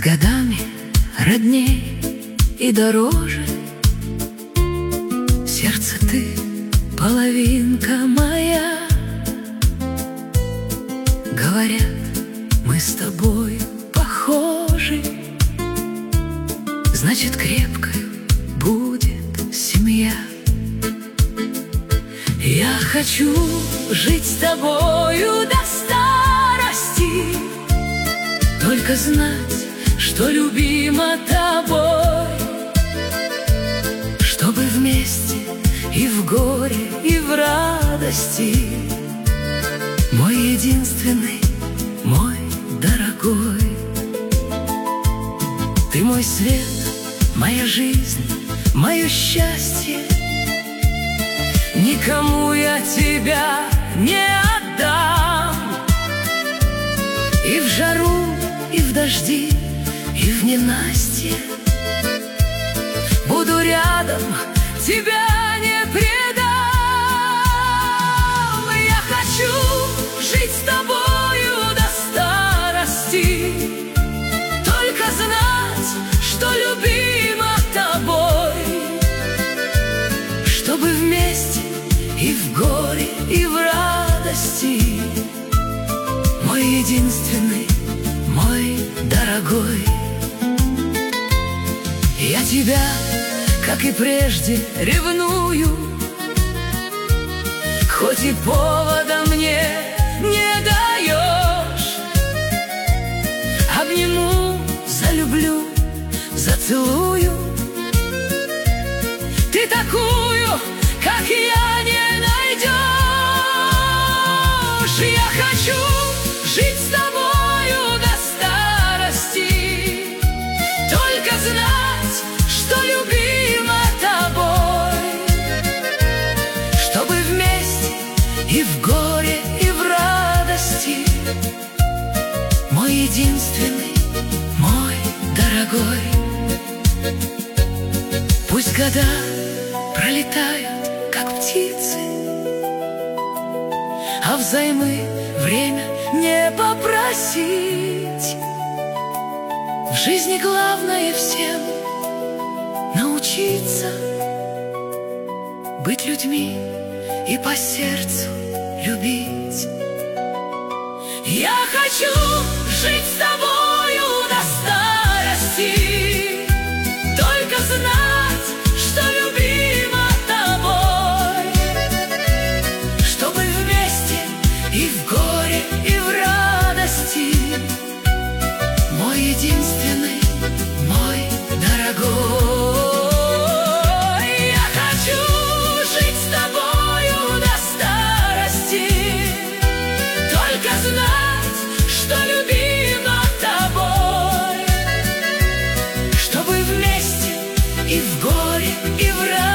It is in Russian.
годами родней и дороже. Сердце, ты половинка моя. Говорят, мы с тобой похожи, значит, крепкой будет семья. Я хочу жить с тобою до старости, только знать, что любима тобой, чтобы вместе и в горе, и в радости, мой единственный, мой дорогой. Ты мой свет, моя жизнь, мое счастье. Никому я тебя не отдам. И в жару, и в дожди, и в ненастье буду рядом, тебя не предам. Я хочу жить с тобою до старости, только знать, что любима тобой, чтобы вместе и в горе, и в радости, мой единственный, мой дорогой. Я тебя, как и прежде, ревную, хоть и повода мне не даешь. Обниму, залюблю, зацелую. Ты такую, как я, не найдешь. Я хочу жить с тобою до старости, только знать, что любима тобой, чтобы вместе и в горе, и в радости, мой единственный, мой дорогой. Пусть года пролетают, как птицы, а взаймы время не попросить. В жизни главное всем научиться быть людьми и по сердцу любить. Я хочу жить с тобою до старости, только знать, что любима тобой, чтобы вместе и в горе, и в радости, мой единственный, мой дорогой. Я хочу жить с тобою до старости, только знать, что любима тобой, чтобы вместе и в горе, и в радости,